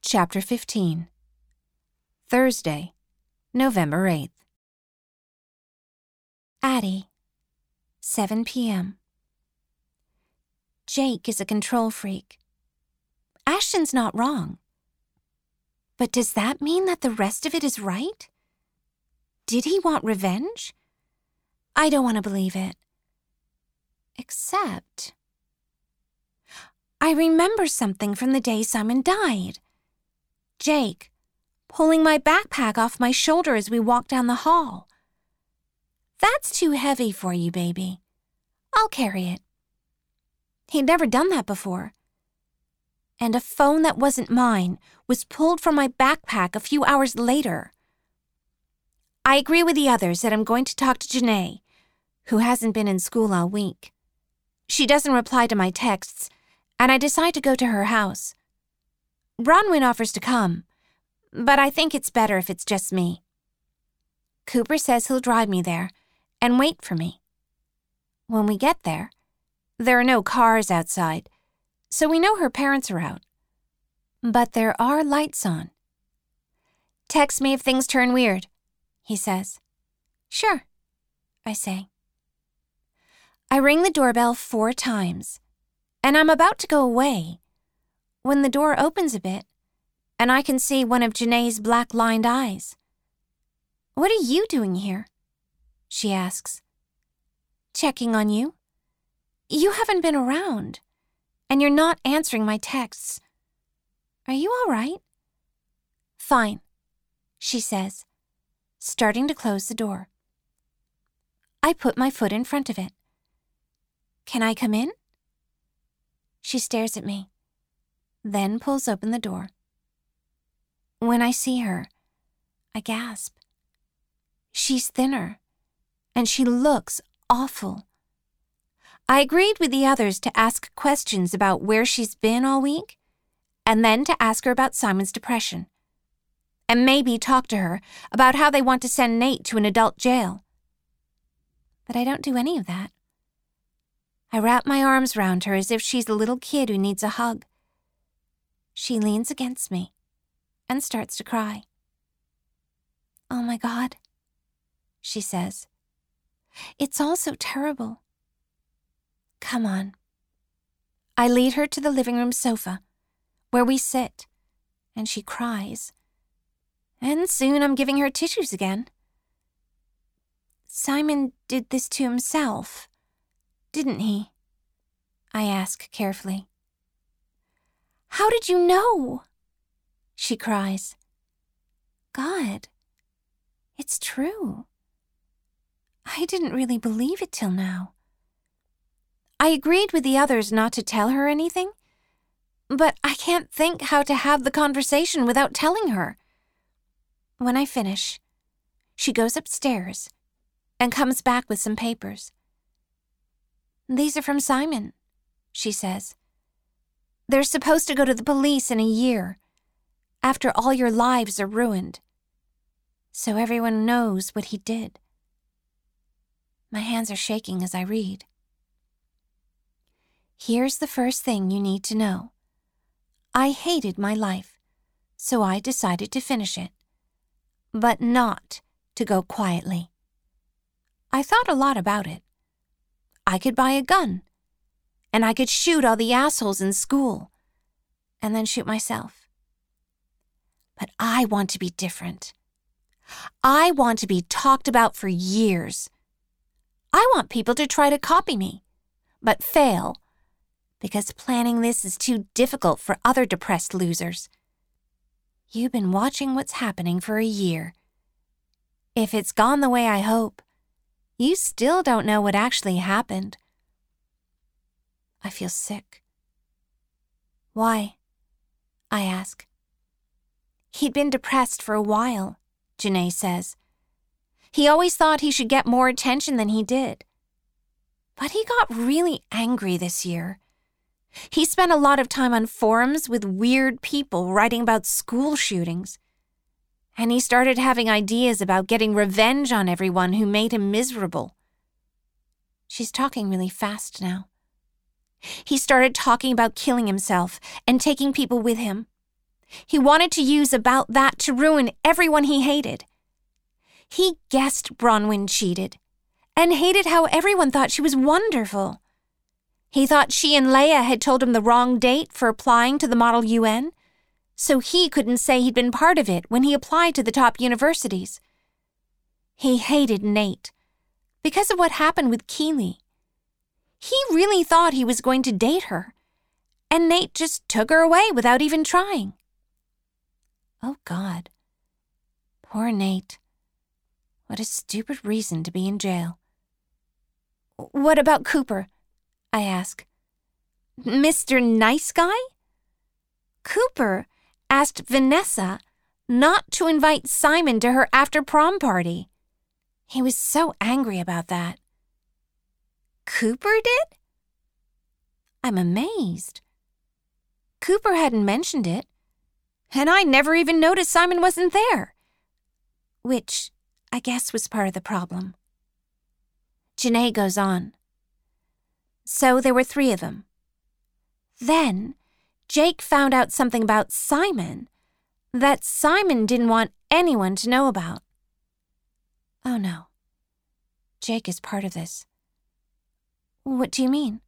Chapter 15. Thursday, November 8th. Addie, 7 p.m. Jake is a control freak. Ashton's not wrong. But does that mean that the rest of it is right? Did he want revenge? I don't want to believe it. Except, I remember something from the day Simon died. Jake, pulling my backpack off my shoulder as we walked down the hall. That's too heavy for you, baby. I'll carry it. He'd never done that before. And a phone that wasn't mine was pulled from my backpack a few hours later. I agree with the others that I'm going to talk to Janae, who hasn't been in school all week. She doesn't reply to my texts, and I decide to go to her house. Bronwyn offers to come, but I think it's better if it's just me. Cooper says he'll drive me there and wait for me. When we get there are no cars outside, so we know her parents are out. But there are lights on. Text me if things turn weird, he says. Sure, I say. I ring the doorbell 4 times, and I'm about to go away when the door opens a bit, and I can see one of Janae's black-lined eyes. What are you doing here? She asks. Checking on you. You haven't been around, and you're not answering my texts. Are you all right? Fine, she says, starting to close the door. I put my foot in front of it. Can I come in? She stares at me, then pulls open the door. When I see her, I gasp. She's thinner, and she looks awful. I agreed with the others to ask questions about where she's been all week, and then to ask her about Simon's depression, and maybe talk to her about how they want to send Nate to an adult jail. But I don't do any of that. I wrap my arms around her as if she's a little kid who needs a hug. She leans against me and starts to cry. Oh my God, she says. It's all so terrible. Come on. I lead her to the living room sofa, where we sit, and she cries. And soon I'm giving her tissues again. Simon did this to himself, didn't he? I ask carefully. How did you know? She cries. God, it's true. I didn't really believe it till now. I agreed with the others not to tell her anything, but I can't think how to have the conversation without telling her. When I finish, she goes upstairs and comes back with some papers. These are from Simon, she says. They're supposed to go to the police in a year, after all your lives are ruined, so everyone knows what he did. My hands are shaking as I read. Here's the first thing you need to know. I hated my life, so I decided to finish it, but not to go quietly. I thought a lot about it. I could buy a gun, and I could shoot all the assholes in school, and then shoot myself. But I want to be different. I want to be talked about for years. I want people to try to copy me, but fail, because planning this is too difficult for other depressed losers. You've been watching what's happening for a year. If it's gone the way I hope, you still don't know what actually happened. I feel sick. Why? I ask. He'd been depressed for a while, Janae says. He always thought he should get more attention than he did. But he got really angry this year. He spent a lot of time on forums with weird people writing about school shootings. And he started having ideas about getting revenge on everyone who made him miserable. She's talking really fast now. He started talking about killing himself and taking people with him. He wanted to use about that to ruin everyone he hated. He guessed Bronwyn cheated and hated how everyone thought she was wonderful. He thought she and Leia had told him the wrong date for applying to the Model UN, so he couldn't say he'd been part of it when he applied to the top universities. He hated Nate because of what happened with Keeley. He really thought he was going to date her, and Nate just took her away without even trying. Oh, God. Poor Nate. What a stupid reason to be in jail. What about Cooper? I ask. Mr. Nice Guy? Cooper asked Vanessa not to invite Simon to her after-prom party. He was so angry about that. Cooper did? I'm amazed. Cooper hadn't mentioned it, and I never even noticed Simon wasn't there, which I guess was part of the problem. Janae goes on. So there were 3 of them. Then Jake found out something about Simon that Simon didn't want anyone to know about. Oh no. Jake is part of this. What do you mean?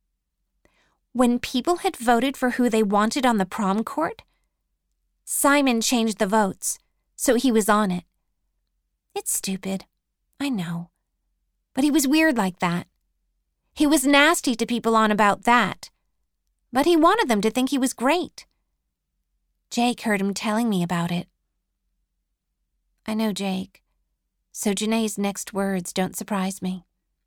When people had voted for who they wanted on the prom court, Simon changed the votes, so he was on it. It's stupid, I know. But he was weird like that. He was nasty to people on about that. But he wanted them to think he was great. Jake heard him telling me about it. I know Jake, so Janae's next words don't surprise me.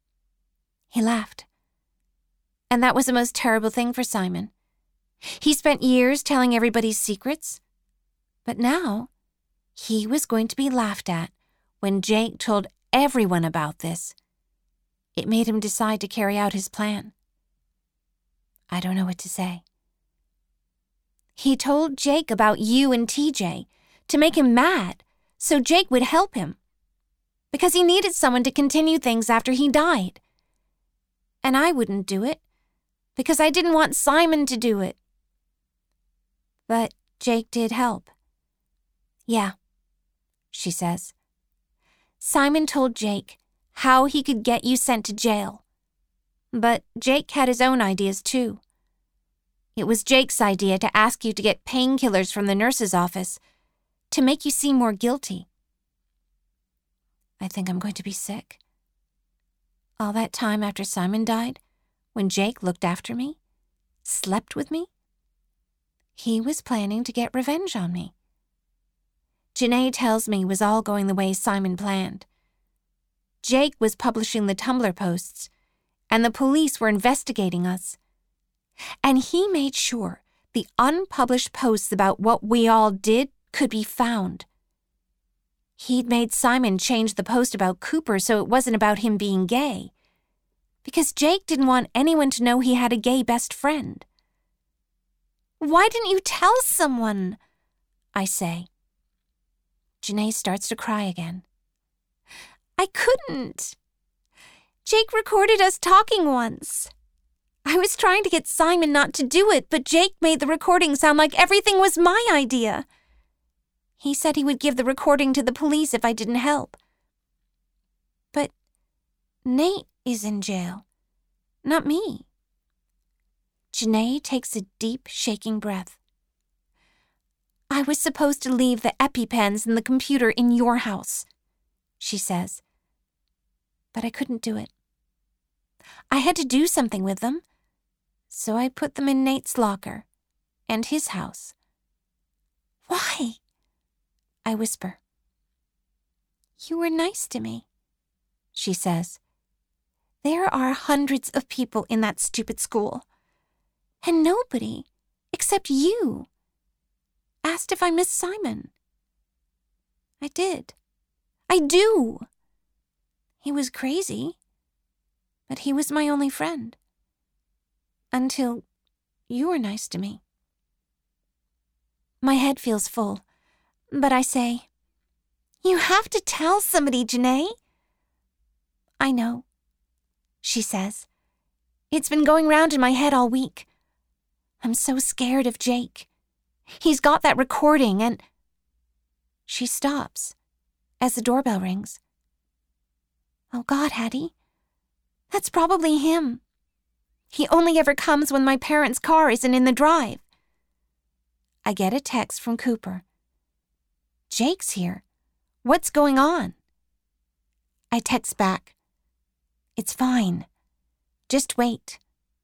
He laughed. And that was the most terrible thing for Simon. He spent years telling everybody's secrets. But now, he was going to be laughed at when Jake told everyone about this. It made him decide to carry out his plan. I don't know what to say. He told Jake about you and TJ to make him mad so Jake would help him, because he needed someone to continue things after he died. And I wouldn't do it, because I didn't want Simon to do it. But Jake did help. Yeah, she says. Simon told Jake how he could get you sent to jail. But Jake had his own ideas too. It was Jake's idea to ask you to get painkillers from the nurse's office to make you seem more guilty. I think I'm going to be sick. All that time after Simon died, when Jake looked after me, slept with me, he was planning to get revenge on me. Janae tells me it was all going the way Simon planned. Jake was publishing the Tumblr posts, and the police were investigating us. And he made sure the unpublished posts about what we all did could be found. He'd made Simon change the post about Cooper so it wasn't about him being gay, because Jake didn't want anyone to know he had a gay best friend. Why didn't you tell someone? I say. Janae starts to cry again. I couldn't. Jake recorded us talking once. I was trying to get Simon not to do it, but Jake made the recording sound like everything was my idea. He said he would give the recording to the police if I didn't help. But Nate is in jail, not me. Janae takes a deep, shaking breath. I was supposed to leave the EpiPens and the computer in your house, she says. But I couldn't do it. I had to do something with them, so I put them in Nate's locker and his house. Why? I whisper. You were nice to me, she says. There are hundreds of people in that stupid school, and nobody, except you, asked if I missed Simon. I did. I do. He was crazy, but he was my only friend. Until you were nice to me. My head feels full, but I say, you have to tell somebody, Janae. I know, she says. It's been going round in my head all week. I'm so scared of Jake. He's got that recording and... She stops as the doorbell rings. Oh God, Hattie. That's probably him. He only ever comes when my parents' car isn't in the drive. I get a text from Cooper. Jake's here. What's going on? I text back. It's fine. Just wait.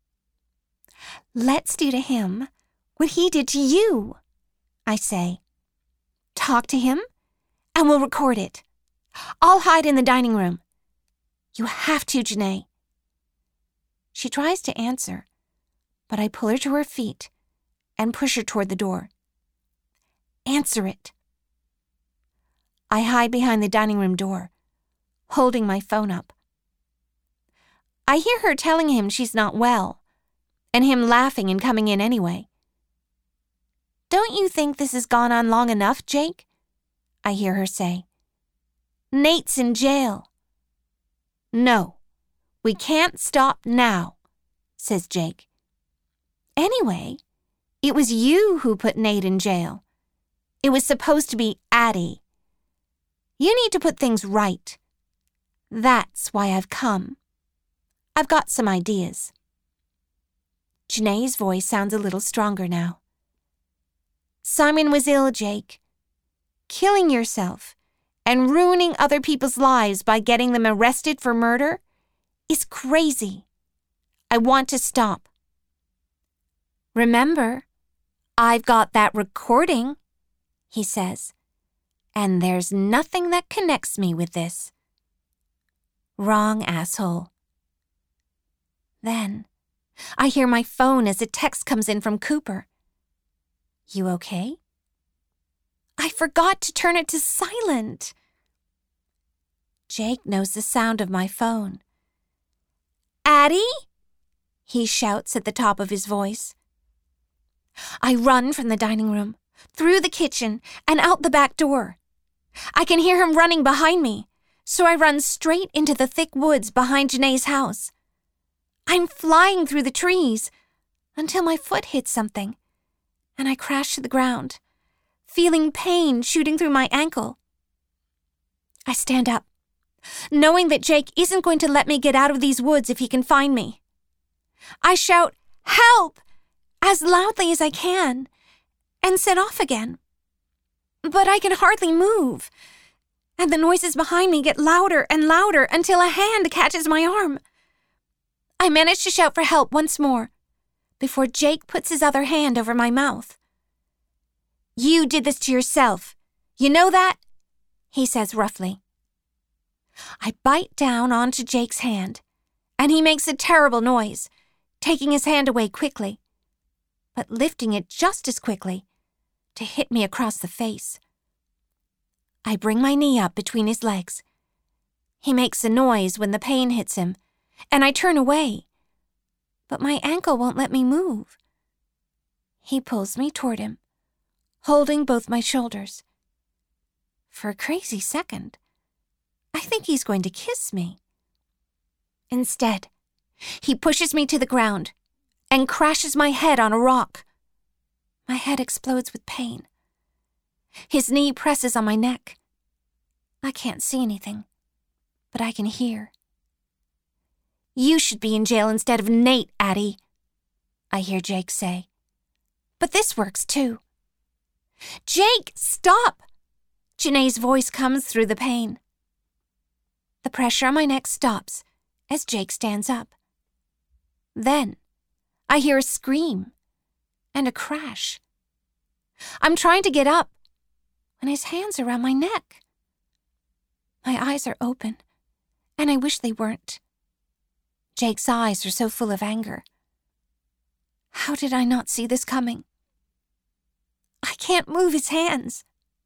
Let's do to him what he did to you, I say. Talk to him, and we'll record it. I'll hide in the dining room. You have to, Janae. She tries to answer, but I pull her to her feet and push her toward the door. Answer it. I hide behind the dining room door, holding my phone up. I hear her telling him she's not well, and him laughing and coming in anyway. Don't you think this has gone on long enough, Jake? I hear her say. Nate's in jail. No, we can't stop now, says Jake. Anyway, it was you who put Nate in jail. It was supposed to be Addie. You need to put things right. That's why I've come. I've got some ideas. Janae's voice sounds a little stronger now. Simon was ill, Jake. Killing yourself and ruining other people's lives by getting them arrested for murder is crazy. I want to stop. Remember, I've got that recording, he says, and there's nothing that connects me with this. Wrong, asshole. Then, I hear my phone as a text comes in from Cooper. You okay? I forgot to turn it to silent. Jake knows the sound of my phone. Addie? He shouts at the top of his voice. I run from the dining room, through the kitchen, and out the back door. I can hear him running behind me, so I run straight into the thick woods behind Janae's house. I'm flying through the trees until my foot hits something, and I crash to the ground, feeling pain shooting through my ankle. I stand up, knowing that Jake isn't going to let me get out of these woods if he can find me. I shout, "Help!" as loudly as I can, and set off again. But I can hardly move, and the noises behind me get louder and louder until a hand catches my arm. I manage to shout for help once more, before Jake puts his other hand over my mouth. You did this to yourself. You know that? He says roughly. I bite down onto Jake's hand, and he makes a terrible noise, taking his hand away quickly, but lifting it just as quickly to hit me across the face. I bring my knee up between his legs. He makes a noise when the pain hits him, and I turn away, but my ankle won't let me move. He pulls me toward him, holding both my shoulders. For a crazy second, I think he's going to kiss me. Instead, he pushes me to the ground and crashes my head on a rock. My head explodes with pain. His knee presses on my neck. I can't see anything, but I can hear. You should be in jail instead of Nate, Addie, I hear Jake say. But this works too. Jake, stop! Janae's voice comes through the pain. The pressure on my neck stops as Jake stands up. Then, I hear a scream and a crash. I'm trying to get up when his hands are around my neck. My eyes are open, and I wish they weren't. Jake's eyes are so full of anger. How did I not see this coming? I can't move his hands.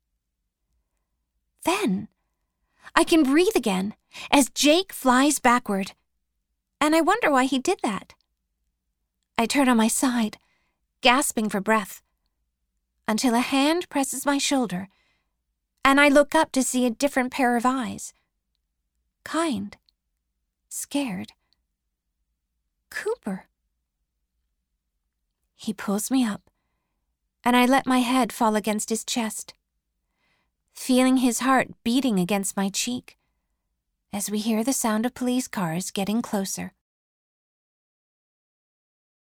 Then, I can breathe again as Jake flies backward, and I wonder why he did that. I turn on my side, gasping for breath, until a hand presses my shoulder, and I look up to see a different pair of eyes. Kind. Scared. Cooper. He pulls me up and I let my head fall against his chest, feeling his heart beating against my cheek as we hear the sound of police cars getting closer.